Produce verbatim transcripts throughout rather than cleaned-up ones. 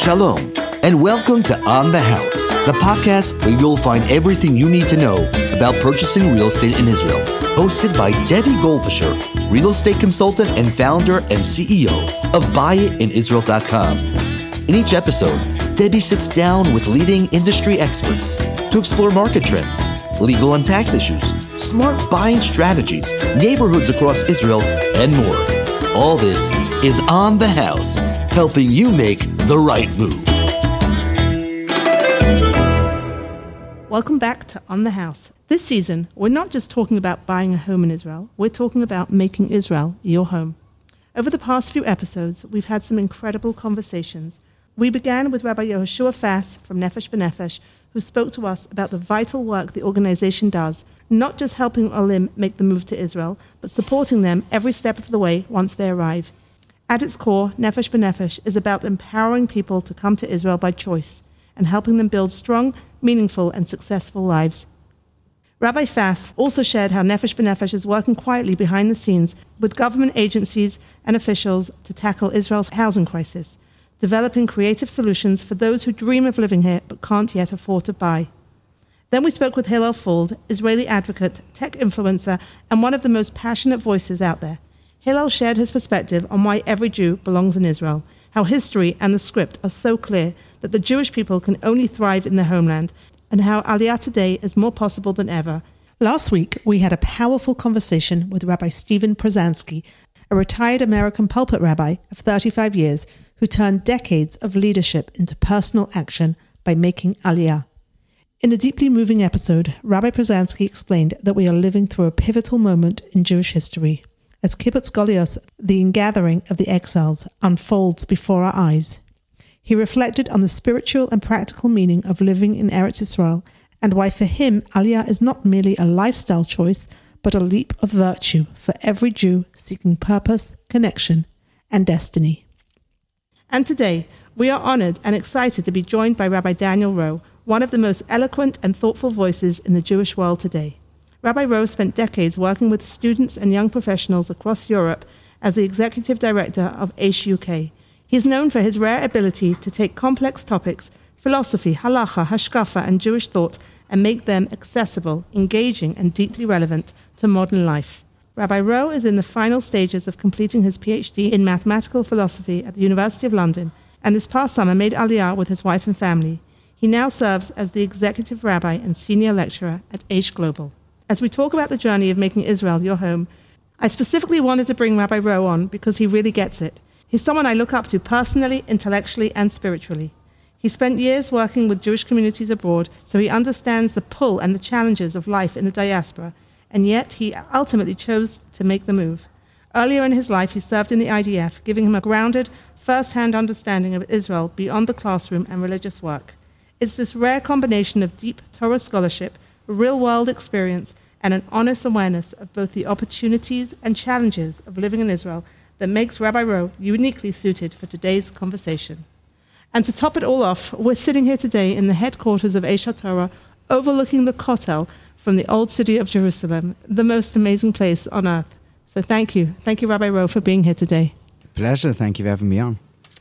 Shalom, and welcome to On the House, the podcast where you'll find everything you need to know about purchasing real estate in Israel. Hosted by Debbie Goldfisher, real estate consultant and founder and C E O of buy it in israel dot com. In each episode, Debbie sits down with leading industry experts to explore market trends, legal and tax issues, smart buying strategies, neighborhoods across Israel, and more. All this is On the House, helping you make the right move. Welcome back to On the House. This season, we're not just talking about buying a home in Israel, we're talking about making Israel your home. Over the past few episodes, we've had some incredible conversations. We began with Rabbi Yehoshua Fass from Nefesh B'Nefesh, who spoke to us about the vital work the organization does, not just helping Olim make the move to Israel, but supporting them every step of the way once they arrive. At its core, Nefesh B'Nefesh is about empowering people to come to Israel by choice and helping them build strong, meaningful, and successful lives. Rabbi Fass also shared how Nefesh B'Nefesh is working quietly behind the scenes with government agencies and officials to tackle Israel's housing crisis, developing creative solutions for those who dream of living here but can't yet afford to buy. Then we spoke with Hillel Fuld, Israeli advocate, tech influencer, and one of the most passionate voices out there. Hillel shared his perspective on why every Jew belongs in Israel, how history and the script are so clear that the Jewish people can only thrive in their homeland, and how Aliyah today is more possible than ever. Last week, we had a powerful conversation with Rabbi Steven Pruzansky, a retired American pulpit rabbi of thirty-five years who turned decades of leadership into personal action by making Aliyah. In a deeply moving episode, Rabbi Pruzansky explained that we are living through a pivotal moment in Jewish history, as Kibbutz Goliath, the ingathering of the exiles, unfolds before our eyes. He reflected on the spiritual and practical meaning of living in Eretz Yisrael and why for him Aliyah is not merely a lifestyle choice, but a leap of virtue for every Jew seeking purpose, connection, and destiny. And today, we are honored and excited to be joined by Rabbi Daniel Rowe, one of the most eloquent and thoughtful voices in the Jewish world today. Rabbi Rowe spent decades working with students and young professionals across Europe as the executive director of A I S H U K. He's known for his rare ability to take complex topics, philosophy, halacha, hashkafa, and Jewish thought, and make them accessible, engaging, and deeply relevant to modern life. Rabbi Rowe is in the final stages of completing his P H D in mathematical philosophy at the University of London, and this past summer made Aliyah with his wife and family. He now serves as the executive rabbi and senior lecturer at Aish Global. As we talk about the journey of making Israel your home, I specifically wanted to bring Rabbi Rowe on because he really gets it. He's someone I look up to personally, intellectually, and spiritually. He spent years working with Jewish communities abroad, so he understands the pull and the challenges of life in the diaspora, and yet he ultimately chose to make the move. Earlier in his life, he served in the I D F, giving him a grounded, first-hand understanding of Israel beyond the classroom and religious work. It's this rare combination of deep Torah scholarship, real-world experience, and an honest awareness of both the opportunities and challenges of living in Israel that makes Rabbi Rowe uniquely suited for today's conversation. And to top it all off, we're sitting here today in the headquarters of Aish HaTorah, overlooking the Kotel from the old city of Jerusalem, the most amazing place on earth. So thank you. Thank you, Rabbi Rowe, for being here today. Pleasure. Thank you for having me on.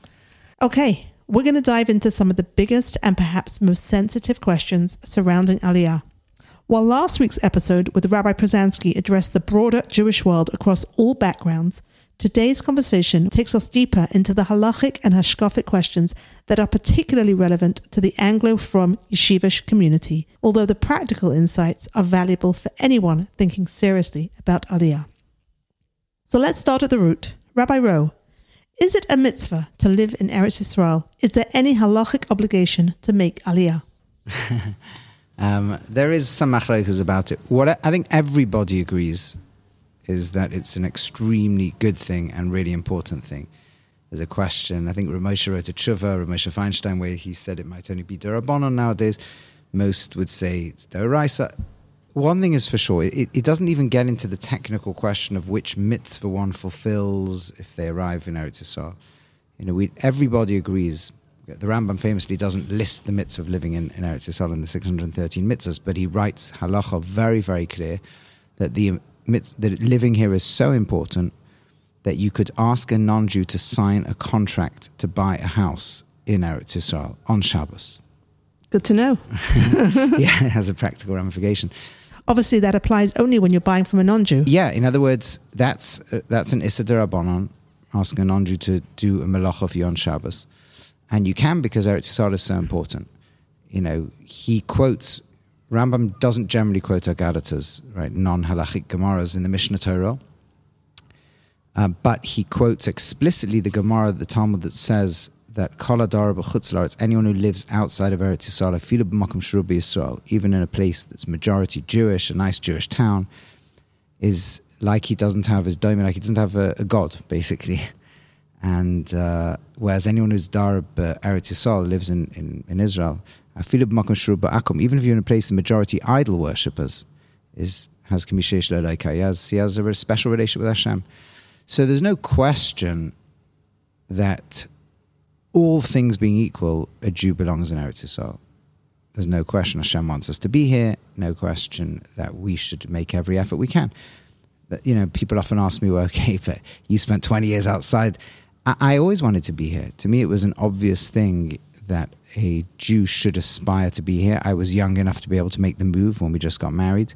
Okay, we're going to dive into some of the biggest and perhaps most sensitive questions surrounding Aliyah. While last week's episode with Rabbi Pruzansky addressed the broader Jewish world across all backgrounds, today's conversation takes us deeper into the halachic and hashkafic questions that are particularly relevant to the Anglo-Frum yeshivish community, although the practical insights are valuable for anyone thinking seriously about Aliyah. So let's start at the root. Rabbi Rowe, is it a mitzvah to live in Eretz Yisrael? Is there any halachic obligation to make Aliyah? um, there is some machlokas about it. What I, I think everybody agrees is that it's an extremely good thing and really important thing. There's a question, I think Ramosha wrote a tshuva, Ramosha Feinstein, where he said it might only be D'Rabbanan nowadays. Most would say it's D'Oraisa. One thing is for sure, it, it doesn't even get into the technical question of which mitzvah one fulfills if they arrive in Eretz Yisrael. You know, we, everybody agrees. The Rambam famously doesn't list the mitzvah of living in, in Eretz Yisrael in the six hundred thirteen mitzvahs, but he writes halacha very, very clear that the that living here is so important that you could ask a non-Jew to sign a contract to buy a house in Eretz Yisrael on Shabbos. Good to know. Yeah, it has a practical ramification. Obviously, that applies only when you're buying from a non-Jew. Yeah, in other words, that's uh, that's an Issa D'Rabbanan, asking a non-Jew to do a melacha for you on Shabbos. And you can because Eretz Yisrael is so important. You know, he quotes, Rambam doesn't generally quote Agadatas, right, non-halachic Gemaras in the Mishnah Torah. Uh, but he quotes explicitly the Gemara, the Talmud, that says that Kol Hadar b'chutz la'aretz, anyone who lives outside of Eretz Yisrael, afilu b'makom sheru b'Yisrael, even in a place that's majority Jewish, a nice Jewish town, is like he doesn't have his domain, like he doesn't have a, a god, basically. And uh, whereas anyone who's dar b'Eretz Yisrael lives in, in, in Israel, afilu b'makom sheru b'akom, even if you're in a place of majority idol worshippers, is has k'mishesh le'elaika, he has he has a special relationship with Hashem. So there's no question that all things being equal, a Jew belongs in Eretz Yisrael. There's no question Hashem wants us to be here. No question that we should make every effort we can. But, you know, people often ask me, well, okay, but you spent twenty years outside. I, I always wanted to be here. To me, it was an obvious thing that a Jew should aspire to be here. I was young enough to be able to make the move when we just got married.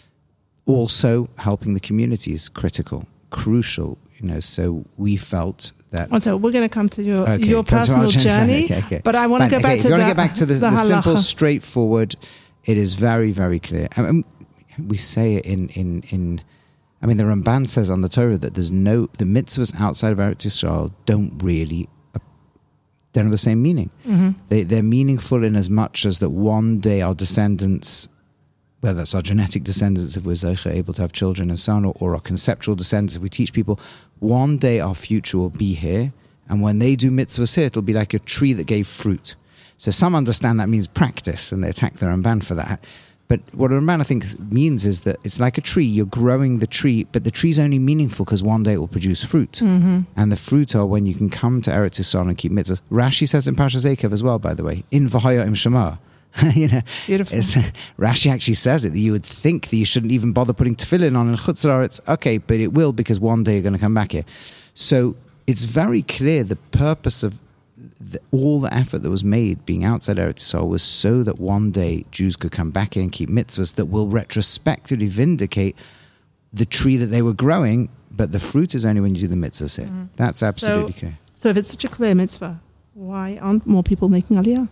Also, helping the community is critical, crucial. You know, so we felt that. So we're going to come to your okay, your personal journey, okay, okay. But I want to go okay, back if to you the, want to get back to the, the, the simple, halacha. straightforward. It is very, very clear. I mean, we say it in in in. I mean, the Ramban says on the Torah that there's no the mitzvahs outside of Eretz Yisrael don't really uh, don't have the same meaning. Mm-hmm. They they're meaningful in as much as that one day our descendants, whether that's our genetic descendants if we're able to have children and so on, or, or our conceptual descendants if we teach people, one day our future will be here, and when they do mitzvahs here, it'll be like a tree that gave fruit. So some understand that means practice, and they attack the Ramban for that. But what a Ramban I think means is that it's like a tree, you're growing the tree, but the tree's only meaningful because one day it will produce fruit. Mm-hmm. And the fruit are when you can come to Eretz Yisrael and keep mitzvahs. Rashi says in Parshas Eikev as well, by the way, in V'haya im Shema. you know, Beautiful. It's, Rashi actually says it, that you would think that you shouldn't even bother putting tefillin on in Chutz La'aretz. Okay, but it will because one day you're going to come back here. So it's very clear the purpose of the, all the effort that was made being outside Eretz Yisrael was so that one day Jews could come back here and keep mitzvahs that will retrospectively vindicate the tree that they were growing, but the fruit is only when you do the mitzvahs here. Mm-hmm. That's absolutely so, clear. So if it's such a clear mitzvah, why aren't more people making Aliyah?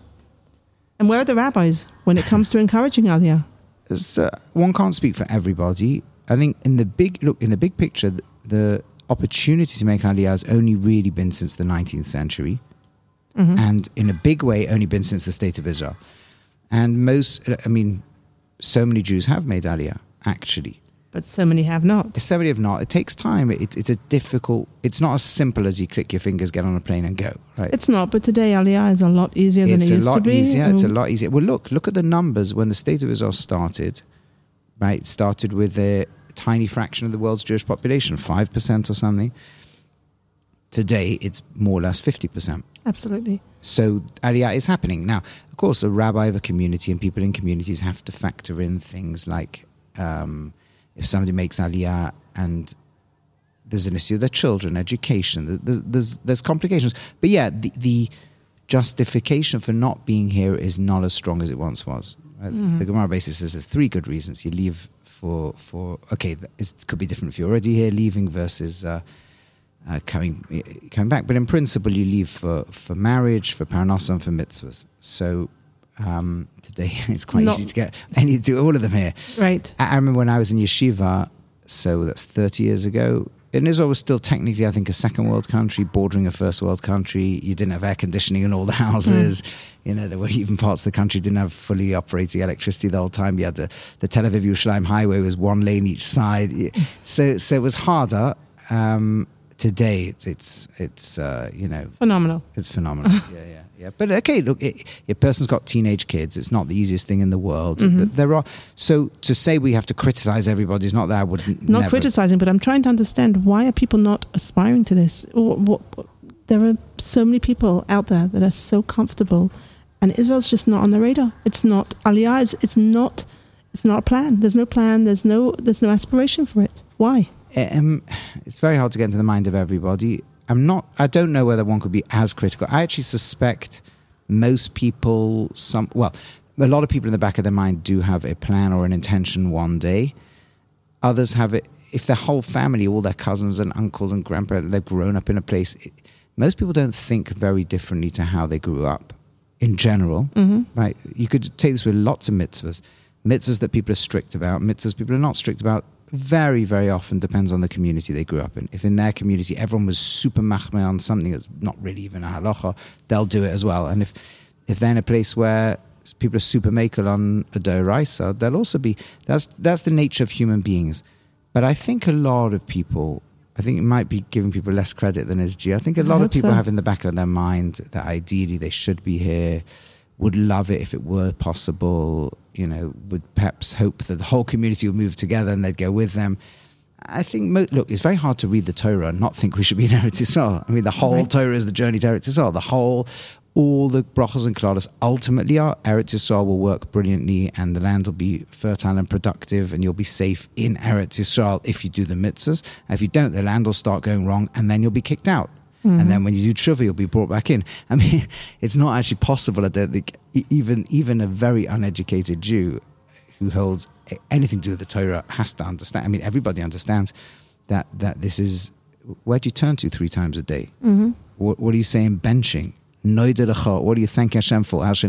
And where are the rabbis when it comes to encouraging Aliyah? So one can't speak for everybody. I think in the big look, in the big picture, the, the opportunity to make Aliyah has only really been since the nineteenth century. Mm-hmm. And in a big way, only been since the State of Israel. And most, I mean, so many Jews have made Aliyah, actually. But so many have not. So many have not. It takes time. It, it's a difficult, it's not as simple as you click your fingers, get on a plane and go, right? It's not, but today Aliyah is a lot easier than it's it used to be. It's a lot easier. Mm. It's a lot easier. Well, look, look at the numbers when the State of Israel started, right? It started with a tiny fraction of the world's Jewish population, five percent or something. Today, it's more or less fifty percent. Absolutely. So Aliyah is happening. Now, of course, a rabbi of a community and people in communities have to factor in things like um, if somebody makes Aliyah and there's an issue with their children, education, there's, there's, there's complications. But yeah, the, the justification for not being here is not as strong as it once was. Right? Mm-hmm. The Gemara basically says there's three good reasons. You leave for, for okay, it could be different if you're already here, leaving versus... Uh, Uh, coming coming back, but in principle you leave for, for marriage, for parnasa, and for mitzvahs. So um, today it's quite Not, easy to get and you do all of them here. Right. I, I remember when I was in yeshiva, so that's thirty years ago. And Israel was still technically, I think, a second world country, bordering a first world country. You didn't have air conditioning in all the houses. Mm. You know, there were even parts of the country didn't have fully operating electricity the whole time. You had the, the Tel Aviv Yerushalayim highway was one lane each side. So so it was harder. Um, Today, it's it's it's uh, you know phenomenal. It's phenomenal. yeah, yeah, yeah. But okay, look, it, a person's got teenage kids. It's not the easiest thing in the world. Mm-hmm. There are so to say we have to criticize everybody is not that. I would not never. criticizing, but I'm trying to understand why are people not aspiring to this? What, what, there are so many people out there that are so comfortable, and Israel's just not on the radar. It's not Aliyah. It's, it's not. It's not a plan. There's no plan. There's no. There's no aspiration for it. Why? Um, it's very hard to get into the mind of everybody. I'm not, I don't know whether one could be as critical. I actually suspect most people, some, well, a lot of people in the back of their mind do have a plan or an intention one day. Others have it, if their whole family, all their cousins and uncles and grandparents, they've grown up in a place, it, most people don't think very differently to how they grew up in general, mm-hmm. right? You could take this with lots of mitzvahs. Mitzvahs that people are strict about, mitzvahs people are not strict about, very, very often depends on the community they grew up in. If in their community everyone was super machmeh on something that's not really even a halacha, they'll do it as well. And if if they're in a place where people are super makel on a d'oraisa, they'll also be, that's that's the nature of human beings. But I think a lot of people, I think it might be giving people less credit than is due. I think a lot of people so. have in the back of their mind that ideally they should be here, would love it if it were possible, you know, would perhaps hope that the whole community would move together and they'd go with them. I think, look, it's very hard to read the Torah and not think we should be in Eretz Yisrael. I mean, the whole right. Torah is the journey to Eretz Yisrael. The whole, all the brachos and klalos ultimately are Eretz Yisrael will work brilliantly and the land will be fertile and productive and you'll be safe in Eretz Yisrael if you do the mitzvahs. And if you don't, the land will start going wrong and then you'll be kicked out. Mm-hmm. And then when you do tshuva, you'll be brought back in. I mean, it's not actually possible. I don't think even even a very uneducated Jew who holds anything to do with the Torah has to understand. I mean, everybody understands that that this is, where do you turn to three times a day? Mm-hmm. What, what are you saying? Benching. What do you thank Hashem for? Right?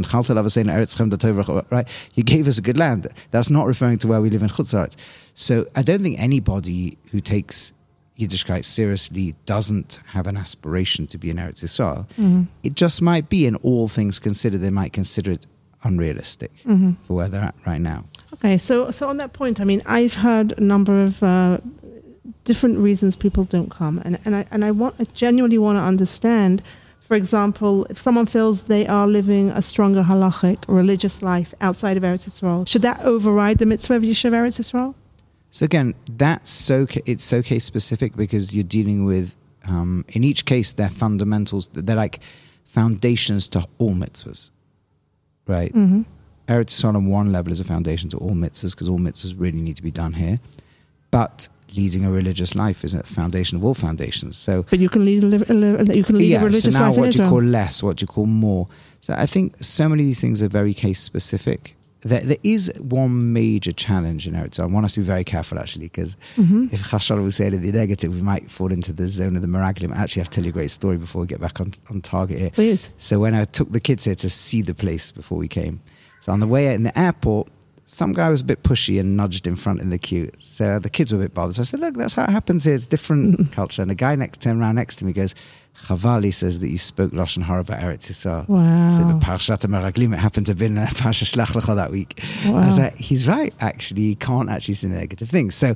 You gave us a good land. That's not referring to where we live in Chutz La'aretz. So I don't think anybody who takes Yiddishkeit seriously doesn't have an aspiration to be in Eretz Yisrael. Mm-hmm. It just might be, in all things considered, they might consider it unrealistic mm-hmm. for where they're at right now. Okay, so so on that point, I mean, I've heard a number of uh, different reasons people don't come, and and I and I want I genuinely want to understand. For example, if someone feels they are living a stronger halachic religious life outside of Eretz Yisrael, should that override the mitzvah of Yishuv Eretz Yisrael? So again, that's so it's so case specific because you're dealing with, um, in each case, they're fundamentals. They're like foundations to all mitzvahs, right? Mm-hmm. Eretz Yisrael on one level is a foundation to all mitzvahs because all mitzvahs really need to be done here. But leading a religious life is a foundation of all foundations. So, but you can lead a, li- you can lead yeah, a religious so now life what in do you Israel. call less? What do you call more? So I think so many of these things are very case specific. There, there is one major challenge in Eretz Yisrael. I want us to be very careful, actually, because mm-hmm. if Chashal will say the negative, we might fall into the zone of the Meraglim. Actually, I have to tell you a great story before we get back on, on target here. Please. So when I took the kids here to see the place before we came, so on the way out in the airport, some guy was a bit pushy and nudged in front in the queue. So the kids were a bit bothered. So I said, look, that's how it happens here. It's different mm-hmm. culture. And the guy next turned around next to me goes, Chavali says that you spoke Lashon Hara about Eretz Yisrael. Wow. So the Parashat Meraglim, it happened to have been a Parashat Shlach Lecha that week. Wow. I was like, he's right, actually. You can't actually say negative things. So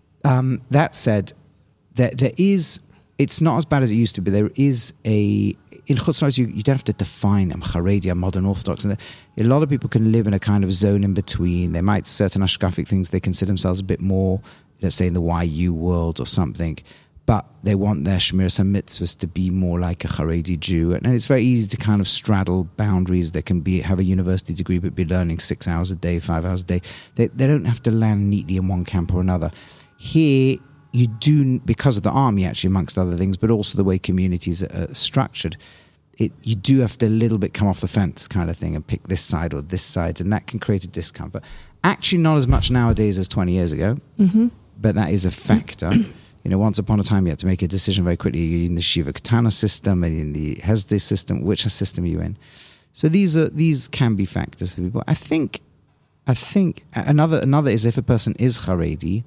um, that said, there, there is, it's not as bad as it used to be. There is a, in Chutz La'aretz, you, you don't have to define I'm Haredi, I'm modern Orthodox. And a lot of people can live in a kind of zone in between. They might, certain ashkafic things, they consider themselves a bit more, let's say in the Y U world or something. But they want their Shmiras HaMitzvahs to be more like a Haredi Jew. And it's very easy to kind of straddle boundaries. They can be have a university degree but be learning six hours a day, five hours a day. They, they don't have to land neatly in one camp or another. Here, you do, because of the army actually, amongst other things, but also the way communities are structured, it, you do have to a little bit come off the fence kind of thing and pick this side or this side, and that can create a discomfort. Actually, not as much nowadays as twenty years ago, mm-hmm. but that is a factor. You know, once upon a time, you had to make a decision very quickly. You're in the Shiva Katana system and in the Hesde system. Which system are you in? So these are these can be factors for people. I think, I think another another is if a person is Haredi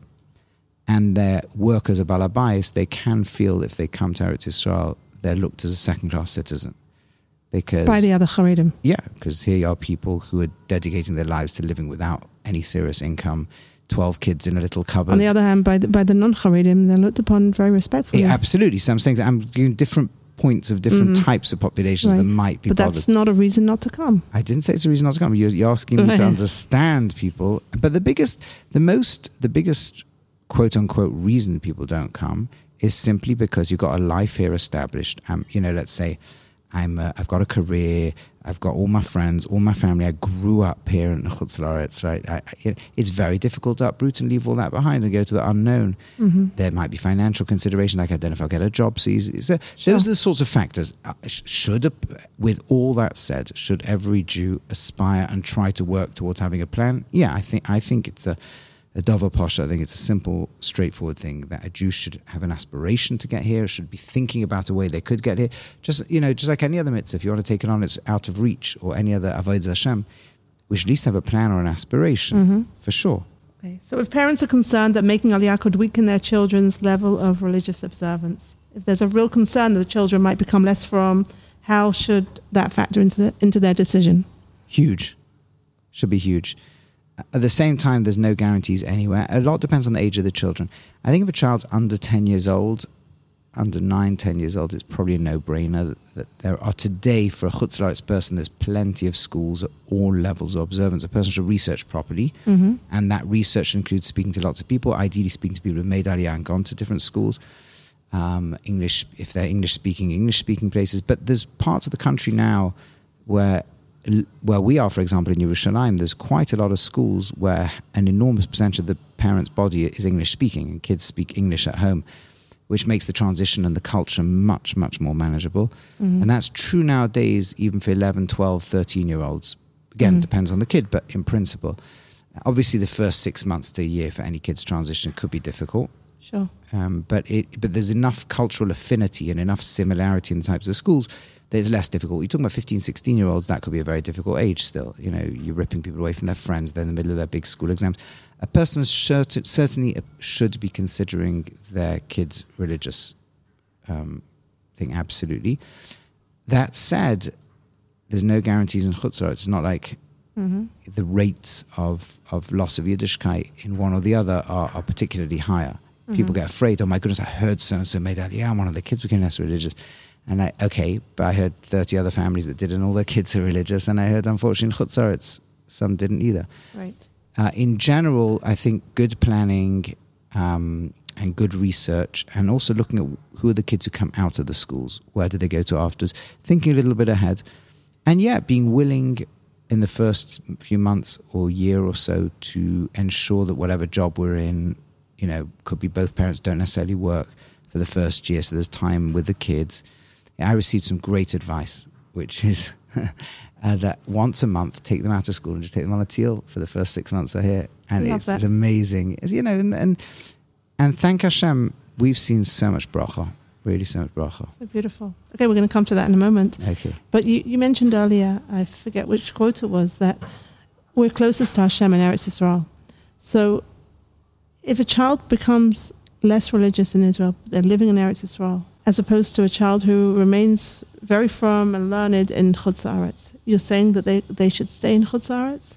and their work as a balabais, they can feel if they come to Eretz Yisrael, they're looked as a second-class citizen. Because by the other Haredim. Yeah, because here are people who are dedicating their lives to living without any serious income. twelve kids in a little cupboard. On the other hand, by the, by the non-Haredim, they're looked upon very respectfully. Yeah, absolutely. So I'm saying that I'm giving different points of different mm-hmm. types of populations right. that might be But bothered. That's not a reason not to come. I didn't say it's a reason not to come. You're, you're asking me right. to understand people. But the biggest, the most, the biggest quote-unquote reason people don't come is simply because you've got a life here established. Um, you know, let's say I'm, uh, I've got a career, I've got all my friends, all my family. I grew up here in Chutz La'aretz, right? I, I, it's very difficult to uproot and leave all that behind and go to the unknown. Mm-hmm. There might be financial consideration, like I don't know if I'll get a job so easy. So sure. Those are the sorts of factors. Should, with all that said, should every Jew aspire and try to work towards having a plan? Yeah, I think I think it's a a Dover Pasha. I think it's a simple, straightforward thing that a Jew should have an aspiration to get here, should be thinking about a way they could get here. Just, you know, just like any other mitzvah, if you want to take it on, it's out of reach, or any other Avodah Hashem, we should at least have a plan or an aspiration, mm-hmm. for sure. Okay. So if parents are concerned that making Aliyah could weaken their children's level of religious observance, if there's a real concern that the children might become less from, how should that factor into the, into their decision? Huge. Should be huge. At the same time, there's no guarantees anywhere. A lot depends on the age of the children. I think if a child's under ten years old, under nine, ten years old, it's probably a no-brainer that there are today, for a Chutz La'aretz person, there's plenty of schools at all levels of observance. A person should research properly, mm-hmm. and that research includes speaking to lots of people, ideally speaking to people who've made Aliyah and gone to different schools. Um, English, if they're English-speaking, English-speaking places. But there's parts of the country now where where we are, for example, in Yerushalayim, there's quite a lot of schools where an enormous percentage of the parents' body is English-speaking, and kids speak English at home, which makes the transition and the culture much, much more manageable. Mm-hmm. And that's true nowadays, even for eleven, twelve, thirteen-year-olds. Again, mm-hmm. depends on the kid, but in principle. Obviously, the first six months to a year for any kid's transition could be difficult. Sure. Um, but it, but there's enough cultural affinity and enough similarity in the types of schools that it's less difficult. You're talking about fifteen, sixteen-year-olds, that could be a very difficult age still. You know, you're ripping people away from their friends, they're in the middle of their big school exams. A person certainly should be considering their kids' religious um, thing, absolutely. That said, there's no guarantees in Chutz La'aretz. It's not like mm-hmm. the rates of, of loss of Yiddishkeit in one or the other are, are particularly higher. Mm-hmm. People get afraid, oh my goodness, I heard so-and-so made out, yeah, one of the kids became less religious. And I, okay, but I heard thirty other families that did, and all their kids are religious. And I heard, unfortunately, in Chutz La'aretz, some didn't either. Right. Uh, in general, I think good planning um, and good research, and also looking at who are the kids who come out of the schools, where do they go to afterwards, thinking a little bit ahead. And yeah, being willing in the first few months or year or so to ensure that whatever job we're in, you know, could be both parents don't necessarily work for the first year, so there's time with the kids. I received some great advice, which is uh, that once a month, take them out of school and just take them on a teal for the first six months they're here. And it's, it's amazing. It's, you know, and, and and thank Hashem, we've seen so much bracha, really so much bracha. So beautiful. Okay, we're going to come to that in a moment. Okay. But you, you mentioned earlier, I forget which quote it was, that we're closest to Hashem in Eretz Yisrael. So if a child becomes less religious in Israel, they're living in Eretz Yisrael, as opposed to a child who remains very firm and learned in Chutz La'aretz. You're saying that they, they should stay in Chutz La'aretz?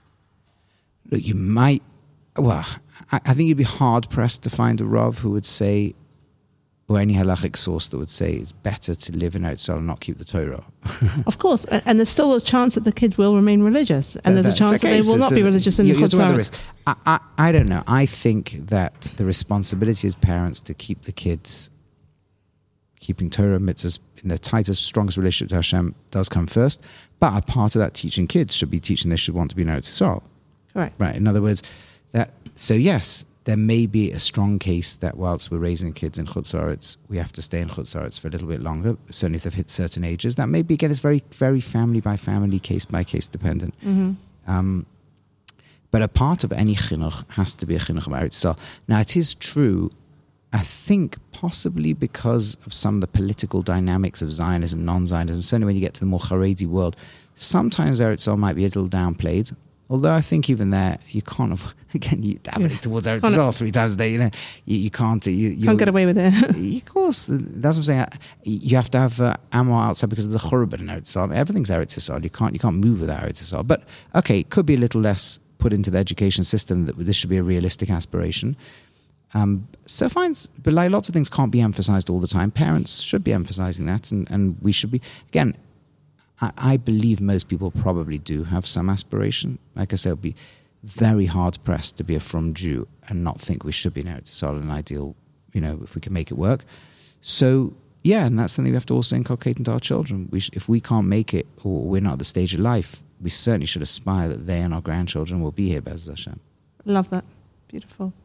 Look, you might, well, I, I think you'd be hard-pressed to find a Rav who would say, or any halachic source that would say it's better to live in Eretz Yisrael and not keep the Torah. Of course, and there's still a chance that the kid will remain religious, and so there's a chance okay. that they will so, not so be religious in the Chutz La'aretz. I, I, I don't know. I think that the responsibility as parents to keep the kids keeping Torah mitzvahs in their tightest, strongest relationship to Hashem does come first. But a part of that teaching kids should be teaching they should want to be in Eretz Yisrael. Correct. Right. In other words, that so yes, there may be a strong case that whilst we're raising kids in Chutz La'aretz, we have to stay in Chutz La'aretz for a little bit longer, certainly if they've hit certain ages. That may be, again, it's very, very family by family, case by case dependent. Mm-hmm. Um, but a part of any chinuch has to be a chinuch of Eretz Yisrael. Now, it is true, I think possibly because of some of the political dynamics of Zionism, non-Zionism, certainly when you get to the more Haredi world, sometimes Eretz Yisrael might be a little downplayed. Although I think even there, you can't have, again, you dabbling yeah. towards Eretz Yisrael three times a day, you know, you, you can't. You, you can't get away with it. Of course, that's what I'm saying. You have to have uh, Amor outside because of the Churban in Eretz Yisrael. Everything's Eretz Yisrael. You can't, you can't move without Eretz Yisrael. But, okay, it could be a little less put into the education system that this should be a realistic aspiration. Um, so fine, but like lots of things can't be emphasized all the time. Parents should be emphasizing that, and, and we should be, again, I, I believe most people probably do have some aspiration. Like I said, it would be very hard pressed to be a frum Jew and not think we should be in Eretz Yisrael, an ideal, you know, if we can make it work. So yeah, and that's something we have to also inculcate into our children. We sh- if we can't make it, or we're not at the stage of life, we certainly should aspire that they and our grandchildren will be here, Be'ez Hashem. Love that. Beautiful.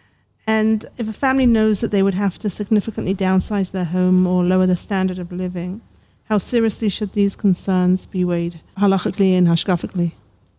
And if a family knows that they would have to significantly downsize their home or lower the standard of living, how seriously should these concerns be weighed halachically and hashkafically?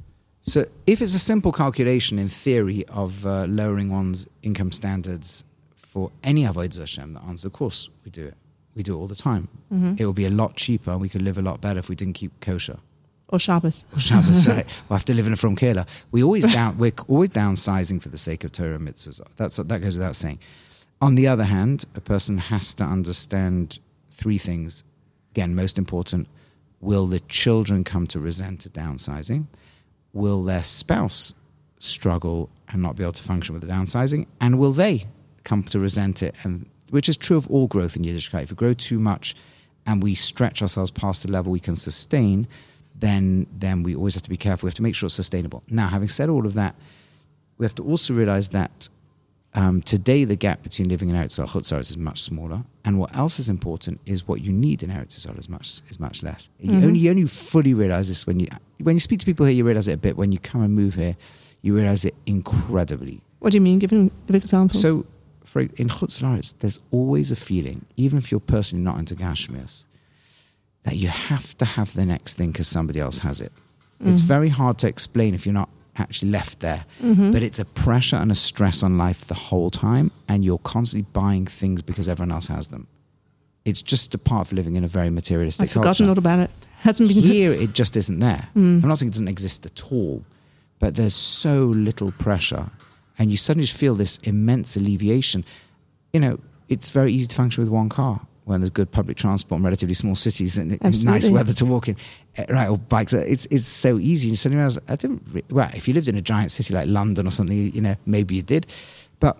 So if it's a simple calculation in theory of uh, lowering one's income standards for any Avodah Hashem, the answer, of course, we do it. We do it all the time. Mm-hmm. It will be a lot cheaper and we could live a lot better if we didn't keep kosher. Or Shabbos. Or Shabbos, right. We'll have to live in a From Kehillah. We always down, we're always downsizing for the sake of Torah mitzvahs. That's, that goes without saying. On the other hand, a person has to understand three things. Again, most important, will the children come to resent a downsizing? Will their spouse struggle and not be able to function with the downsizing? And will they come to resent it? And which is true of all growth in Yiddishkeit. If we grow too much and we stretch ourselves past the level we can sustain, then then we always have to be careful. We have to make sure it's sustainable. Now, having said all of that, we have to also realize that um, today the gap between living in Eretz Yisrael and Chutz La'aretz is much smaller. And what else is important is what you need in Eretz Yisrael is much is much less. Mm-hmm. You only you only fully realize this when you when you speak to people here. You realize it a bit. When you come and move here, you realize it incredibly. What do you mean? Give an give examples. So, for in Chutz La'aretz, there's always a feeling, even if you're personally not into Gashmias, that you have to have the next thing because somebody else has it. Mm-hmm. It's very hard to explain if you're not actually left there. Mm-hmm. But it's a pressure and a stress on life the whole time, and you're constantly buying things because everyone else has them. It's just a part of living in a very materialistic I've forgotten culture. all about it. Hasn't been Here, it just isn't there. Mm. I'm not saying it doesn't exist at all, but there's so little pressure, and you suddenly just feel this immense alleviation. You know, it's very easy to function with one car when there's good public transport in relatively small cities and it's nice weather to walk in, right? Or bikes. It's it's so easy. And suddenly I was, I didn't. Re- well, if you lived in a giant city like London or something, you know, maybe you did, but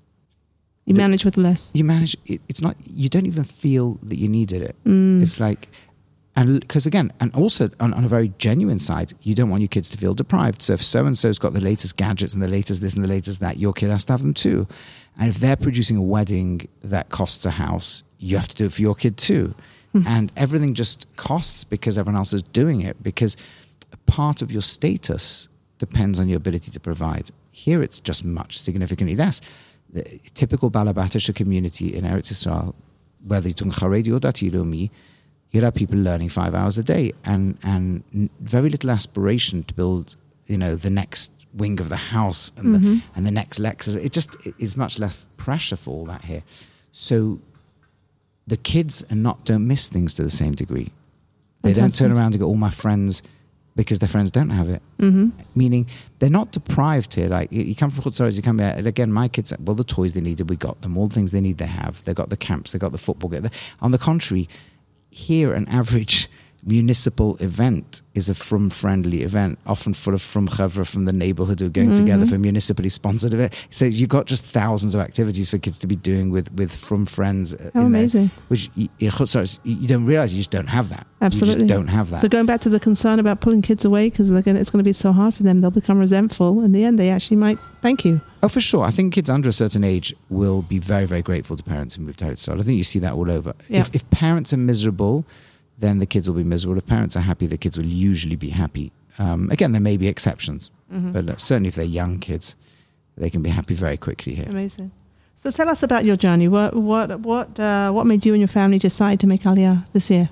you the, manage with less. You manage. It, it's not. You don't even feel that you needed it. Mm. It's like, and because again, and also on, on a very genuine side, you don't want your kids to feel deprived. So if so and so's got the latest gadgets and the latest this and the latest that, your kid has to have them too. And if they're producing a wedding that costs a house, you have to do it for your kid too. Mm. And everything just costs because everyone else is doing it, because a part of your status depends on your ability to provide. Here it's just much significantly less. The typical Balabatisha community in Eretz Yisrael, whether you're talking Haredi or Dati or me, you'll have people learning five hours a day and, and very little aspiration to build, you know, the next wing of the house and, mm-hmm. the, and the next Lexus. It just it is much less pressure for all that here. So the kids are not don't miss things to the same degree. They don't turn around and go, all my friends, because their friends don't have it. Mm-hmm. Meaning they're not deprived here. Like you come from Chutz La'aretz, you come here, and again, my kids, well, the toys they needed, we got them. All the things they need, they have. They got the camps, they got the football. On the contrary, here an average municipal event is a From friendly event, often full of From Chevra from the neighborhood who are going mm-hmm. together for municipally sponsored event. So you've got just thousands of activities for kids to be doing with, with From friends. How amazing. There, which you, you don't realize you just don't have that. Absolutely. You just don't have that. So going back to the concern about pulling kids away because it's going to be so hard for them, they'll become resentful. In the end, they actually might thank you. Oh, for sure. I think kids under a certain age will be very, very grateful to parents who move to Eretz Yisrael. I think you see that all over. Yeah. If, if parents are miserable, then the kids will be miserable. If parents are happy, the kids will usually be happy. Um, again, there may be exceptions, mm-hmm. but uh, certainly if they're young kids, they can be happy very quickly here. Amazing. So tell us about your journey. What what what uh, what made you and your family decide to make Aliyah this year?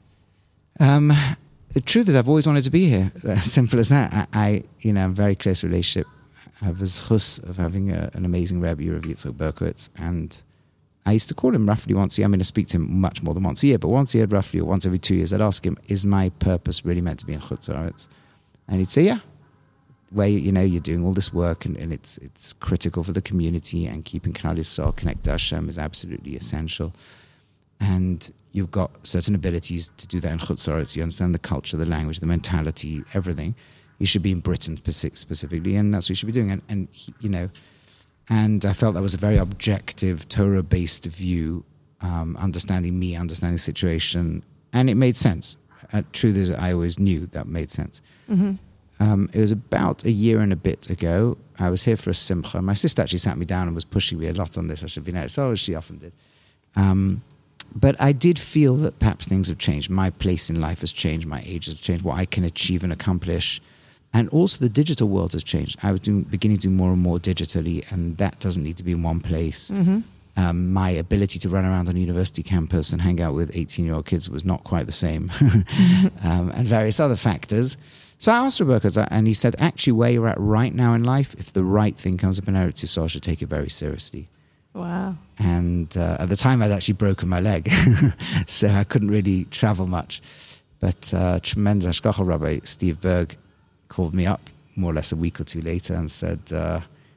Um, the truth is, I've always wanted to be here. As simple as that. I, I you know, a very close relationship. I have a zchus of having a, an amazing Rebbe, Rav Yitzchak Berkowitz, and I used to call him roughly once a year. I'm going to speak to him much more than once a year, but once a year, roughly, or once every two years, I'd ask him, is my purpose really meant to be in Chutz La'aretz? And he'd say, yeah. Where, you know, you're doing all this work and, and it's it's critical for the community, and keeping Klal Yisrael connected to Hashem is absolutely essential. And you've got certain abilities to do that in Chutz La'aretz. You understand the culture, the language, the mentality, everything. You should be in Britain specifically, and that's what you should be doing. And, and he, you know... And I felt that was a very objective, Torah-based view, um, understanding me, understanding the situation. And it made sense. Uh, truth is, I always knew that made sense. Mm-hmm. Um, it was about a year and a bit ago. I was here for a simcha. My sister actually sat me down and was pushing me a lot on this. I should be nice. So she often did. Um, but I did feel that perhaps things have changed. My place in life has changed. My age has changed. What I can achieve and accomplish. And also the digital world has changed. I was doing, beginning to do more and more digitally, and that doesn't need to be in one place. Mm-hmm. Um, my ability to run around on a university campus and hang out with eighteen-year-old kids was not quite the same. mm-hmm. um, and various other factors. So I asked Rebecca, and he said, actually, where you're at right now in life, if the right thing comes up in Eretz Yisrael, I should take it very seriously. Wow. And uh, at the time, I'd actually broken my leg, so I couldn't really travel much. But uh, tremendous Hashgacha Rabbi Steve Berg called me up more or less a week or two later and said, uh,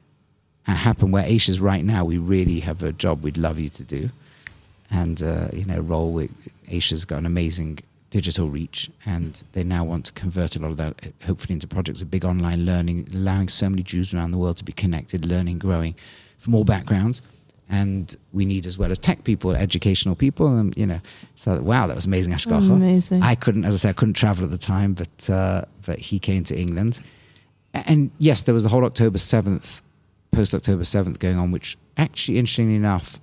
it happened where Aish is right now, we really have a job we'd love you to do. And, uh, you know, role with Aish has got an amazing digital reach, and they now want to convert a lot of that, hopefully, into projects of big online learning, allowing so many Jews around the world to be connected, learning, growing from all backgrounds. And we need, as well as tech people, educational people, and you know, so wow, that was amazing. Hashgacha. Amazing. I couldn't, as I said, I couldn't travel at the time, but uh, but he came to England, and yes, there was the whole October seventh, post October seventh going on, which actually, interestingly enough,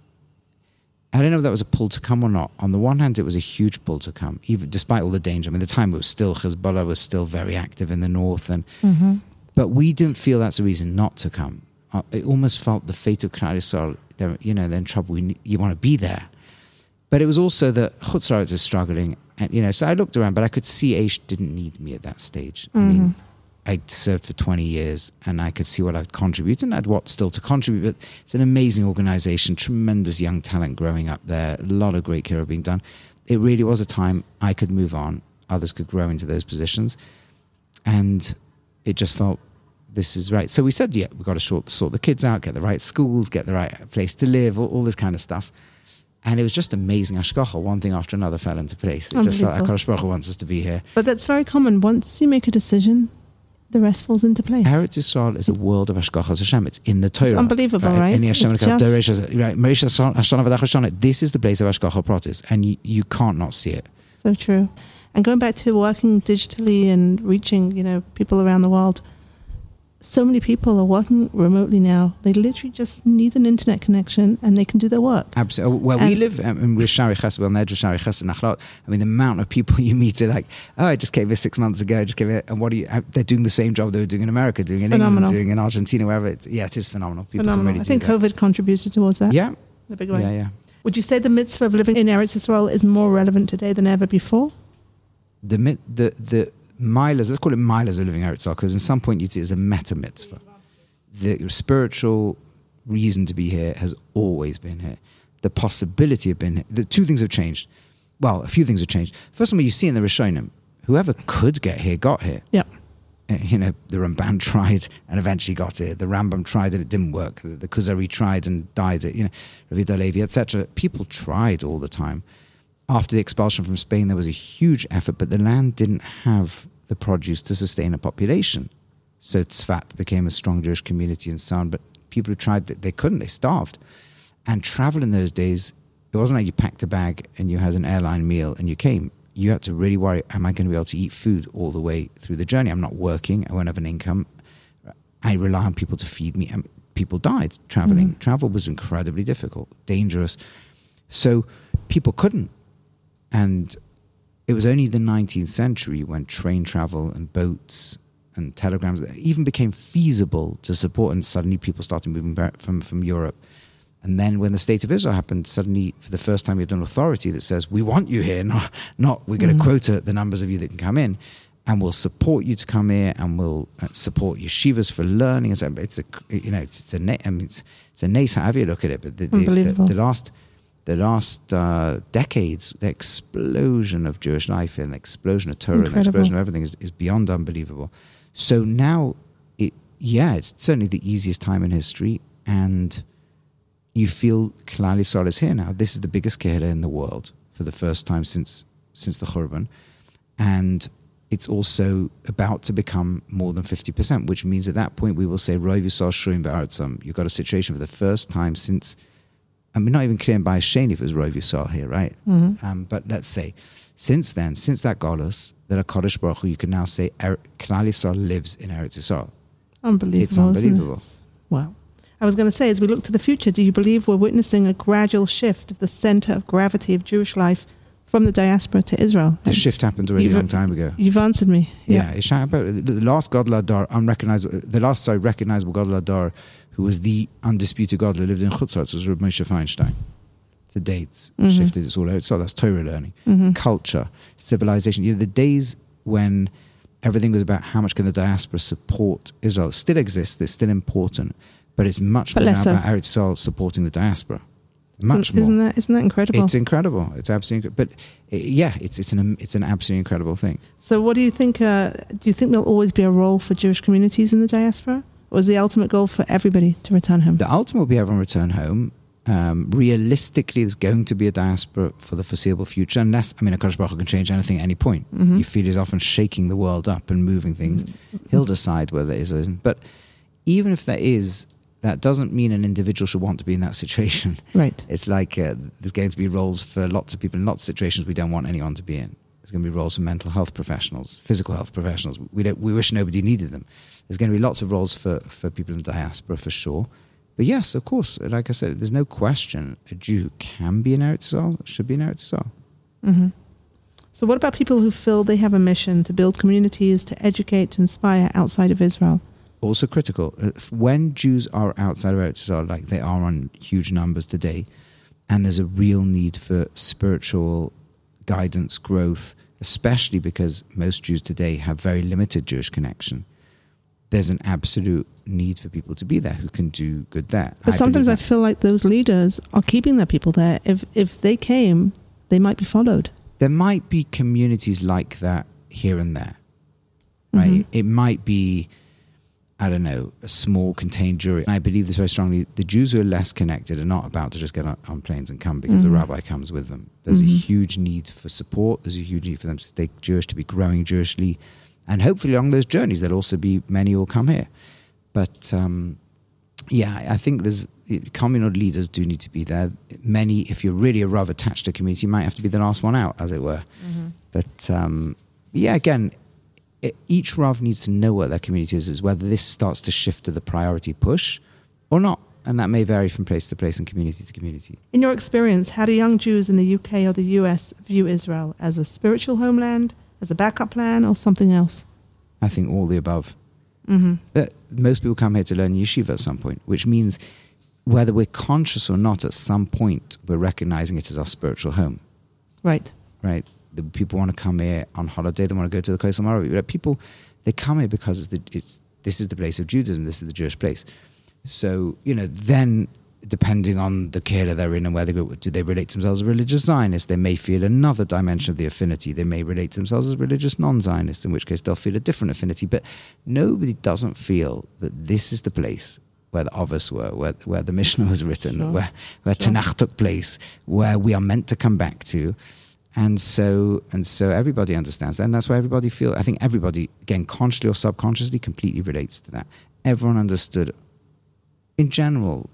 I don't know if that was a pull to come or not. On the one hand, it was a huge pull to come, even despite all the danger. I mean, at the time it was still Hezbollah was still very active in the north, and mm-hmm. but we didn't feel that's a reason not to come. Uh, it almost felt the fate of Klal Yisrael. They're, you know, they're in trouble. We, you want to be there. But it was also that Chutz La'aretz is struggling. And, you know, so I looked around, but I could see Aish didn't need me at that stage. Mm-hmm. I mean, I'd served for twenty years and I could see what I'd contribute and I had what still to contribute. But it's an amazing organization, tremendous young talent growing up there, a lot of great care being done. It really was a time I could move on. Others could grow into those positions. And it just felt, this is right. So we said, yeah, we've got to sort, sort the kids out, get the right schools, get the right place to live, all, all this kind of stuff. And it was just amazing. Hashgacha, one thing after another fell into place. It just felt like HaKadosh Baruch Hu wants us to be here. But that's very common. Once you make a decision, the rest falls into place. Eretz Yisrael is a world of Hashgacha Hashem. It's in the Torah. It's unbelievable, right? right? It's just... This is the place of Hashgacha Pratis, and you, you can't not see it. So true. And going back to working digitally and reaching, you know, people around the world, so many people are working remotely now. They literally just need an internet connection and they can do their work. Absolutely. Where and we live, um, we're Shari Chesed, well, Nedra Shari Chesed Nachlaot. I mean, the amount of people you meet are like, oh, I just came here six months ago, I just came here, and what are you, they're doing the same job they were doing in America, doing in phenomenal. England, doing in Argentina, wherever. It's, yeah, it is phenomenal. People phenomenal. Can really I think do COVID contributed towards that. Yeah. In a big way. Yeah, yeah. Would you say the mitzvah of living in Eretz Yisrael is more relevant today than ever before? The, the, the milas, let's call it milas of living Eretz Yisrael, because in some point you see it as a meta mitzvah. The spiritual reason to be here has always been here. The possibility of being here. The two things have changed. Well, a few things have changed. First of all, you see in the Rishonim, whoever could get here got here. Yeah. Uh, you know, the Ramban tried and eventually got here. The Rambam tried and it didn't work. The, the Kuzari tried and died. You know, Rav Yehuda Levi, et cetera. People tried all the time. After the expulsion from Spain, there was a huge effort, but the land didn't have the produce to sustain a population. So Tzfat became a strong Jewish community and so on. But people who tried, they couldn't. They starved. And travel in those days, it wasn't like you packed a bag and you had an airline meal and you came. You had to really worry, am I going to be able to eat food all the way through the journey? I'm not working. I won't have an income. I rely on people to feed me. And people died traveling. Mm-hmm. Travel was incredibly difficult, dangerous. So people couldn't. And it was only the nineteenth century when train travel and boats and telegrams even became feasible to support, and suddenly people started moving back from, from Europe. And then when the State of Israel happened, suddenly for the first time you had an authority that says, we want you here, not, not we're going to mm. quota the numbers of you that can come in, and we'll support you to come here, and we'll support yeshivas for learning. It's a, you know, it's, it's a, I mean, it's, it's a nice, however you look at it, but the, the, the, the last, the last uh, decades, the explosion of Jewish life and the explosion of Torah and the explosion of everything is, is beyond unbelievable. So now, it yeah, it's certainly the easiest time in history, and you feel Klal Yisrael is here now. This is the biggest kehillah in the world for the first time since since the Churban, and it's also about to become more than fifty percent, which means at that point we will say Rov Yisrael Shurim Ba'artzam. You've got a situation for the first time since, I mean, not even clear by Sheni if it was Rov Yisrael here, right? Mm-hmm. Um, but let's say, since then, since that Golus, that HaKadosh Baruch Hu, you can now say er, Klal Yisrael lives in Eretz Yisrael. Unbelievable. It's unbelievable. It? Wow. I was going to say, as we look to the future, do you believe we're witnessing a gradual shift of the center of gravity of Jewish life from the diaspora to Israel? The shift happened already a long time ago. You've answered me. Yeah, yeah it's about the last Gadol Hador, unrecognizable, the last sorry, recognizable Gadol Hador, who was the undisputed God who lived in Chutz La'aretz, was Reb Moshe Feinstein. The dates mm-hmm. shifted. It's all out. So that's Torah learning, mm-hmm. culture, civilization. You know, the days when everything was about how much can the diaspora support Israel. It still exists. It's still important, but it's much but more now about Eretz Yisrael supporting the diaspora. Much isn't more. That, isn't that incredible? It's incredible. It's absolutely. But it, yeah, it's it's an it's an absolutely incredible thing. So, what do you think? Uh, do you think there'll always be a role for Jewish communities in the diaspora, or is the ultimate goal for everybody to return home? The ultimate will be everyone return home. Um, realistically, there's going to be a diaspora for the foreseeable future, unless, I mean, HaKadosh Baruch Hu can change anything at any point. Mm-hmm. You feel he's often shaking the world up and moving things. Mm-hmm. He'll decide whether there is or isn't. But even if there is, that doesn't mean an individual should want to be in that situation. Right. It's like uh, there's going to be roles for lots of people in lots of situations we don't want anyone to be in. There's going to be roles for mental health professionals, physical health professionals. We don't. We wish nobody needed them. There's going to be lots of roles for, for people in the diaspora, for sure. But yes, of course, like I said, there's no question a Jew who can be in Eretz Yisrael should be in Eretz Yisrael. Mm-hmm. So what about people who feel they have a mission to build communities, to educate, to inspire outside of Israel? Also critical. When Jews are outside of Eretz Yisrael, like they are on huge numbers today, and there's a real need for spiritual guidance, growth, especially because most Jews today have very limited Jewish connection, there's an absolute need for people to be there who can do good there. But I sometimes I feel like those leaders are keeping their people there. If if they came, they might be followed. There might be communities like that here and there, right? Mm-hmm. It might be, I don't know, a small contained Jewry. And I believe this very strongly. The Jews who are less connected are not about to just get on, on planes and come because mm-hmm. a rabbi comes with them. There's mm-hmm. a huge need for support. There's a huge need for them to stay Jewish, to be growing Jewishly. And hopefully along those journeys, there'll also be many who will come here. But um, yeah, I think there's communal leaders do need to be there. Many, if you're really a Rav attached to a community, you might have to be the last one out, as it were. Mm-hmm. But um, yeah, again, it, each Rav needs to know what their community is, is whether this starts to shift to the priority push or not. And that may vary from place to place and community to community. In your experience, how do young Jews in the U K or the U S view Israel? As a spiritual homeland, as a backup plan, or something else? I think all the above. Mm-hmm. Uh, most people come here to learn yeshiva at some point, which means whether we're conscious or not, at some point we're recognizing it as our spiritual home. Right. Right. The people want to come here on holiday. They want to go to the Kosel Maravi. But people, they come here because it's the, it's, this is the place of Judaism. This is the Jewish place. So, you know, then depending on the kehillah they're in and where they go, do they relate to themselves as religious Zionists? They may feel another dimension of the affinity. They may relate to themselves as religious non-Zionists, in which case they'll feel a different affinity. But nobody doesn't feel that this is the place where the Avos were, where, where the Mishnah was written, sure. where, where sure. Tanakh took place, where we are meant to come back to. And so and so everybody understands that. And that's why everybody feels, I think everybody, again, consciously or subconsciously, completely relates to that. Everyone understood, in general,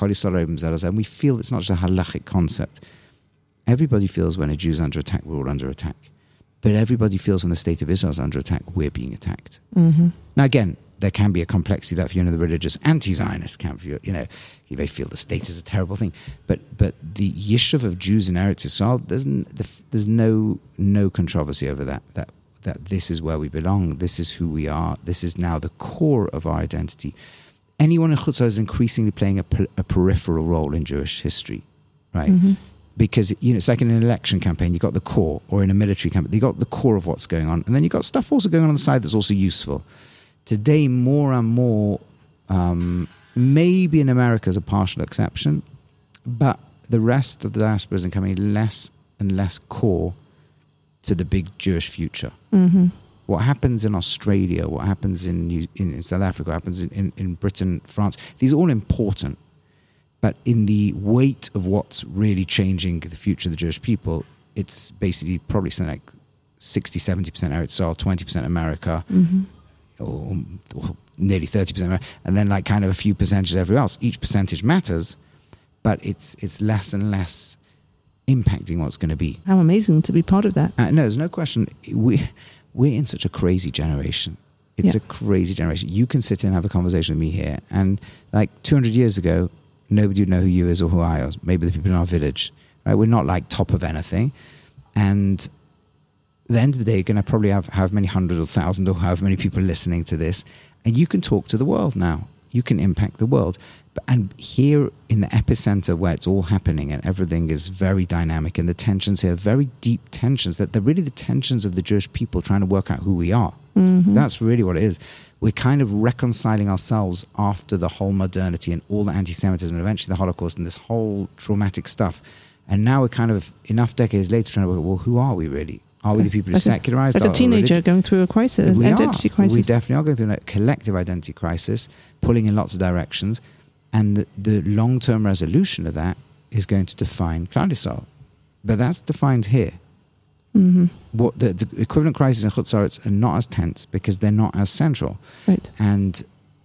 and we feel it's not just a halachic concept. Everybody feels when a Jew is under attack, we're all under attack. But everybody feels when the state of Israel is under attack, we're being attacked. Mm-hmm. Now, again, there can be a complexity that if you're in the religious anti-Zionist camp, you know, you may feel the state is a terrible thing. But but the yishuv of Jews in Eretz Yisrael, there's, there's no no controversy over that, that, that this is where we belong, this is who we are, this is now the core of our identity. Anyone in Chutz La'aretz is increasingly playing a, per, a peripheral role in Jewish history, right? Mm-hmm. Because, you know, it's like in an election campaign, you've got the core, or in a military campaign, you've got the core of what's going on. And then you've got stuff also going on on the side that's also useful. Today, more and more, um, maybe in America is a partial exception, but the rest of the diaspora is becoming less and less core to the big Jewish future. Mm-hmm. What happens in Australia, what happens in New, in, in South Africa, what happens in, in, in Britain, France, these are all important. But in the weight of what's really changing the future of the Jewish people, it's basically probably something like sixty, seventy percent Eretz Yisrael, twenty percent America, mm-hmm. or, or nearly thirty percent America, and then like kind of a few percentages everywhere else. Each percentage matters, but it's it's less and less impacting what's going to be. How amazing to be part of that. Uh, no, there's no question. We... We're in such a crazy generation. It's Yeah. a crazy generation. You can sit and have a conversation with me here, and like two hundred years ago, nobody would know who you is or who I was. Maybe the people in our village, right? We're not like top of anything. And at the end of the day, you're going to probably have how many hundred or thousand or however many people listening to this. And you can talk to the world now. You can impact the world. But, and here in the epicenter where it's all happening and everything is very dynamic and the tensions here are very deep tensions, that they're really the tensions of the Jewish people trying to work out who we are. Mm-hmm. That's really what it is. We're kind of reconciling ourselves after the whole modernity and all the anti-Semitism and eventually the Holocaust and this whole traumatic stuff. And now we're kind of, enough decades later, trying to work, well, who are we really? Are we the people who like secularized? Like a teenager really? going through a crisis, we identity are. crisis. We definitely are going through a collective identity crisis, pulling in lots of directions. And the, the long-term resolution of that is going to define Klal Yisrael. But that's defined here. Mm-hmm. What the, the equivalent crises in Chutz La'aretz are not as tense because they're not as central. Right. And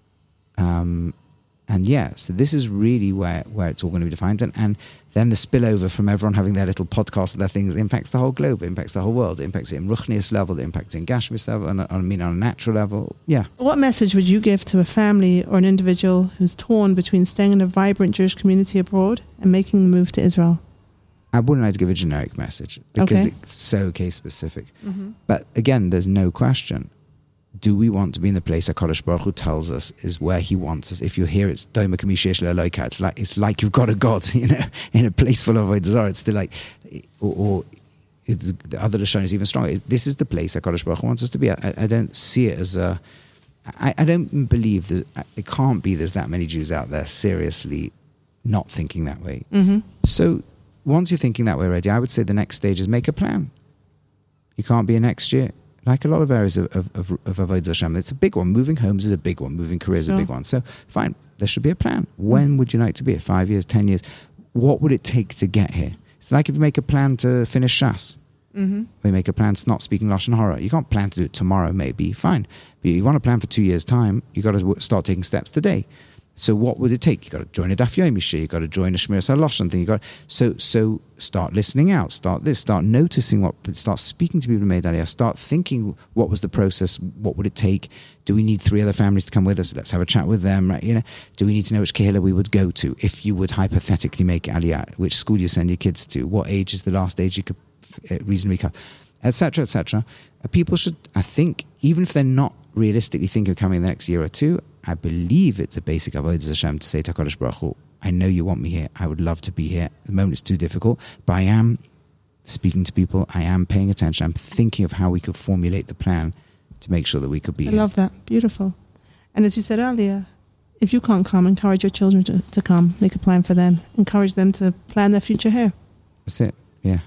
um, and yeah, so this is really where, where it's all going to be defined. And, and then the spillover from everyone having their little podcast and their things impacts the whole globe, impacts the whole world, it impacts it in Ruchnius level, it impacts it in Gashmis level, and I mean on a natural level. Yeah. What message would you give to a family or an individual who's torn between staying in a vibrant Jewish community abroad and making the move to Israel? I wouldn't like to give a generic message because Okay. it's so case specific. Mm-hmm. But again, there's no question. Do we want to be in the place that HaKadosh Baruch Hu tells us is where He wants us? If you hear it's Doima Kamishesh Le'Eloka, it's like it's like you've got a God, you know, in a place full of Avodah Zarah. It's still like, or, or it's, the other Lashon is even stronger. This is the place that HaKadosh Baruch Hu wants us to be. I, I don't see it as a. I, I don't believe that it can't be. There's that many Jews out there seriously not thinking that way. Mm-hmm. So once you're thinking that way already, I would say the next stage is make a plan. You can't be a next year. Like a lot of areas of, of, of, of Avodah Hashem, it's a big one. Moving homes is a big one. Moving careers is Sure. a big one. So fine, there should be a plan. When mm. would you like to be here? Five years, ten years? What would it take to get here? It's like if you make a plan to finish Shas. Mm-hmm. Or you make a plan to not speaking Lashon Hara. You can't plan to do it tomorrow, maybe. Fine. But you want to plan for two years' time, you got to start taking steps today. So what would it take? You got to join a Daf Yomi shir. You got to join a Shmir Lashon thing. You got so so start listening out. Start this. Start noticing what. Start speaking to people who made Aliyah. Start thinking what was the process. What would it take? Do we need three other families to come with us? Let's have a chat with them. Right? You know. Do we need to know which kehillah we would go to if you would hypothetically make Aliyah? Which school you send your kids to? What age is the last age you could reasonably come? Etc. Etc. People should. I think even if they're not realistically thinking of coming in the next year or two, I believe it's a basic avodah Hashem to say to HaKadosh Baruch Hu, I know you want me here. I would love to be here. At the moment it's too difficult, but I am speaking to people. I am paying attention. I'm thinking of how we could formulate the plan to make sure that we could be I here. love that. Beautiful. And as you said earlier, if you can't come, encourage your children to, to come. Make a plan for them. Encourage them to plan their future here. That's it. Yeah.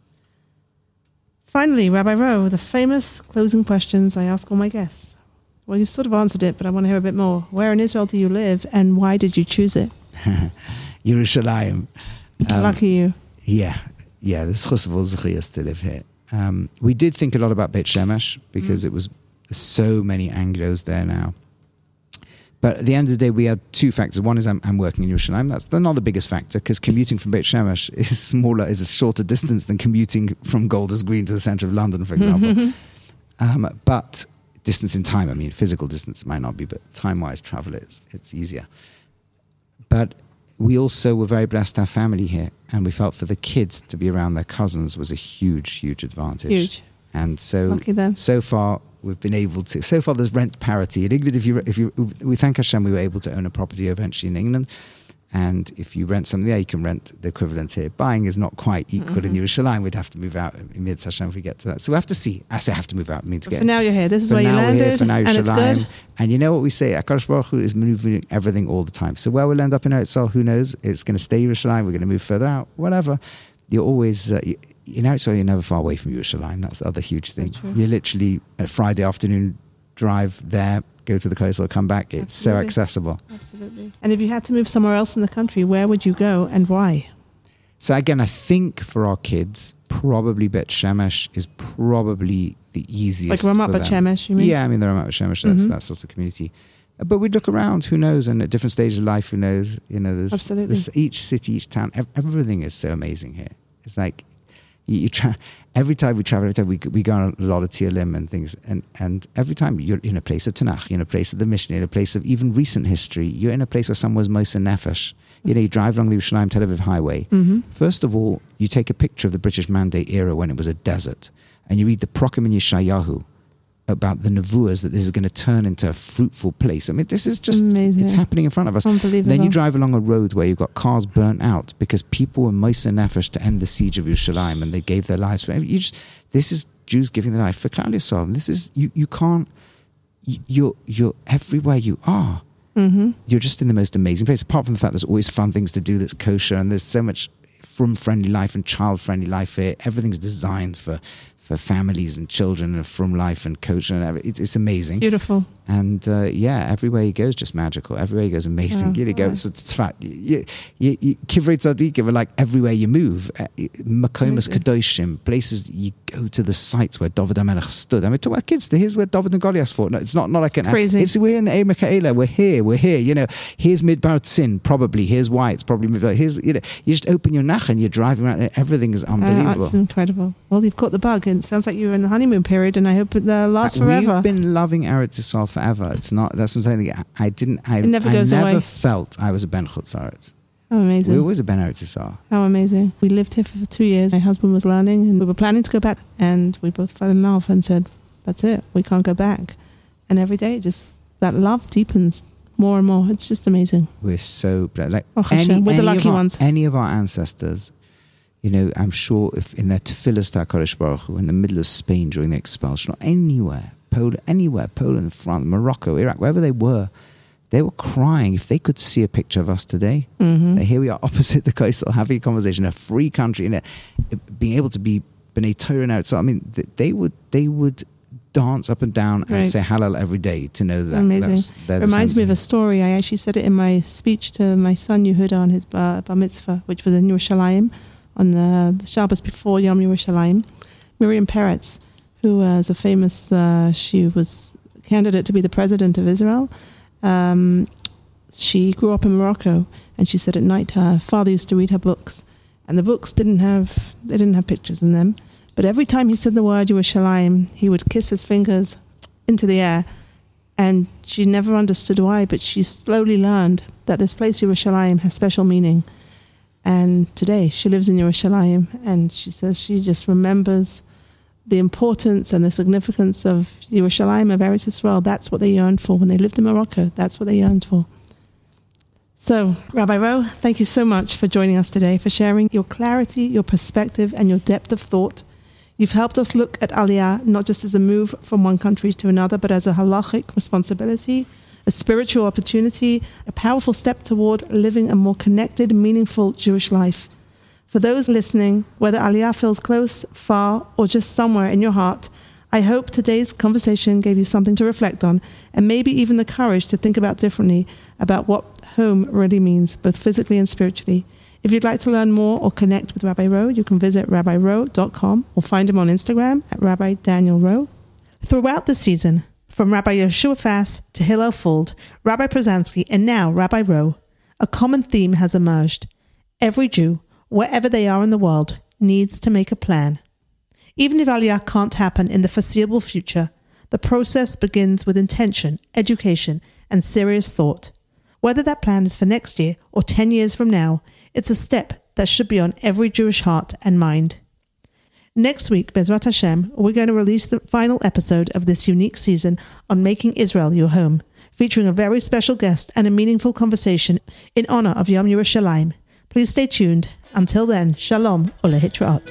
Finally, Rabbi Rowe, the famous closing questions I ask all my guests. Well, you've sort of answered it, but I want to hear a bit more. Where in Israel do you live, and why did you choose it? Yerushalayim. Um, Lucky you. Yeah. Yeah, there's chusavul zechiyas to live here. Um, we did think a lot about Beit Shemesh because mm. it was so many Anglos there now. But at the end of the day, we had two factors. One is I'm, I'm working in Yerushalayim. That's not the biggest factor because commuting from Beit Shemesh is smaller, is a shorter distance than commuting from Golders Green to the centre of London, for example. um, but distance in time, I mean, physical distance might not be, but time-wise, travel is it's easier. But we also were very blessed to have family here, and we felt for the kids to be around their cousins was a huge, huge advantage. Huge. And so, Lucky them. so far, we've been able to. So far, there's rent parity in England. If you, if you, we thank Hashem, we were able to own a property eventually in England. And if you rent something there, you can rent the equivalent here. Buying is not quite equal mm-hmm. in Yerushalayim. We'd have to move out in Mid Hashem if we get to that. So we have to see. I say have to move out. I mean to but get. for now you're here. This is for where you landed, here, for now and it's good. And you know what we say? HaKadosh Baruch Hu is moving everything all the time. So where we'll end up in Eretz Yisrael, who knows? It's going to stay Yerushalayim. We're going to move further out. Whatever. You're always uh, you, in Eretz Yisrael. You're never far away from Yerushalayim. That's the other huge thing. You're literally a Friday afternoon drive there. Go to the coastal, come back. It's Absolutely. so accessible. Absolutely. And if you had to move somewhere else in the country, where would you go and why? So again, I think for our kids, probably Bet Shemesh is probably the easiest. Like Ramat Bet Shemesh, you mean? Yeah, I mean the Ramat Bet Shemesh. That's mm-hmm. that sort of community. But we'd look around. Who knows? And at different stages of life, who knows? You know, there's, Absolutely. there's each city, each town. Everything is so amazing here. It's like You, you try, every time we travel, every time we, we go on a lot of Tialim and things, and, and every time you're in a place of Tanakh, you're in a place of the Mishnah, in a place of even recent history, you're in a place where someone was Moshe Nefesh. You know, you drive along the Yerushalayim Tel Aviv highway. Mm-hmm. First of all, you take a picture of the British Mandate era when it was a desert, and you read the Prokim in Yeshayahu about the Nevuahs that this is going to turn into a fruitful place. I mean, this is just, amazing. It's happening in front of us. Unbelievable. Then you drive along a road where you've got cars burnt out because people were Moshe Nefesh to end the siege of Yerushalayim, and they gave their lives for you. Just, this is Jews giving their life for Klal Yisrael. This is, you, you can't, you, you're, you're everywhere you are. Mm-hmm. You're just in the most amazing place. Apart from the fact there's always fun things to do that's kosher, and there's so much from-friendly life and child-friendly life here. Everything's designed for for families and children and from life and kosher. And it's, it's amazing. Beautiful. And uh, yeah, everywhere you go is just magical. Everywhere you go is amazing. Oh, you go, right. So it's fat. Kivrei Tzadikim are like everywhere you move. Makomas Kadoshim, places you go to the sites where David HaMelech stood. I mean, talk about kids. Here's where David and Goliath fought. No, it's not, not like an... Crazy. It's, we're in the Eir Mikaela. We're here. We're here. You know, here's Midbar Tzin, probably. Here's why it's probably Midbar. Here's, you know, you just open your nach and you're driving around. Everything is unbelievable. Oh, that's incredible. Well, you've caught the bug. It sounds like you're in the honeymoon period, and I hope it uh, lasts uh, forever. We've been loving Eretz Yisrael forever. It's not... That's what I'm saying. I didn't. I, it never I goes never away. felt I was a Ben Chutz Aretz. How amazing! We were always a Ben Eretz Yisrael. How amazing! We lived here for two years. My husband was learning, and we were planning to go back. And we both fell in love and said, "That's it. We can't go back." And every day, just that love deepens more and more. It's just amazing. We're so like oh, any, we're the lucky our, ones. Any of our ancestors, you know, I'm sure if in their tefillas to HaKadosh Baruch Hu, in the middle of Spain during the expulsion, or anywhere, Poland, anywhere, Poland, France, Morocco, Iraq, wherever they were. They were crying if they could see a picture of us today. Mm-hmm. Here we are opposite the coast, having a conversation, a free country, and being able to be B'nai Torah now. So I mean, they would they would dance up and down and right. say Hallel every day to know that. Amazing. That's, reminds me of a story. I actually said it in my speech to my son Yehuda on his bar, bar mitzvah, which was in Yerushalayim on the, the Shabbos before Yom Yerushalayim. Miriam Peretz, who was a famous, uh, she was candidate to be the president of Israel. Um, she grew up in Morocco, and she said at night her father used to read her books, and the books didn't have they didn't have pictures in them. But every time he said the word Yerushalayim, he would kiss his fingers into the air, and she never understood why. But she slowly learned that this place Yerushalayim has special meaning. And today she lives in Yerushalayim, and she says she just remembers the importance and the significance of Yerushalayim, of Eretz Yisrael. That's what they yearned for when they lived in Morocco. That's what they yearned for. So, Rabbi Rowe, thank you so much for joining us today, for sharing your clarity, your perspective, and your depth of thought. You've helped us look at Aliyah not just as a move from one country to another, but as a halachic responsibility, a spiritual opportunity, a powerful step toward living a more connected, meaningful Jewish life. For those listening, whether Aliyah feels close, far, or just somewhere in your heart, I hope today's conversation gave you something to reflect on, and maybe even the courage to think about differently about what home really means, both physically and spiritually. If you'd like to learn more or connect with Rabbi Rowe, you can visit rabbi rowe dot com or find him on Instagram at Rabbi Daniel Rowe. Throughout the season, from Rabbi Yeshua Fass to Hillel Fuld, Rabbi Prozansky, and now Rabbi Rowe, a common theme has emerged. Every Jew, wherever they are in the world, needs to make a plan. Even if Aliyah can't happen in the foreseeable future, the process begins with intention, education, and serious thought. Whether that plan is for next year or ten years from now, it's a step that should be on every Jewish heart and mind. Next week, Bezrat Hashem, we're going to release the final episode of this unique season on Making Israel Your Home, featuring a very special guest and a meaningful conversation in honor of Yom Yerushalayim. Please stay tuned. Until then, Shalom Ulehitraot.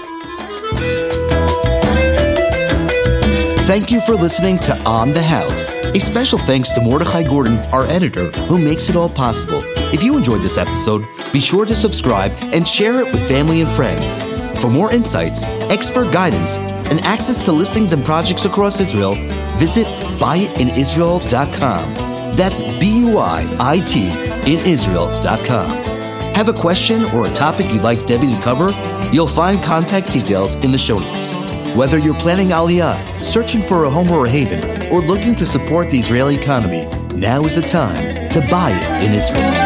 Thank you for listening to On the House. A special thanks to Mordechai Gordon, our editor, who makes it all possible. If you enjoyed this episode, be sure to subscribe and share it with family and friends. For more insights, expert guidance, and access to listings and projects across Israel, visit buy it in israel dot com. That's B U I I T in israel dot com. Have a question or a topic you'd like Debbie to cover? You'll find contact details in the show notes. Whether you're planning Aliyah, searching for a home or a haven, or looking to support the Israeli economy, now is the time to buy it in Israel.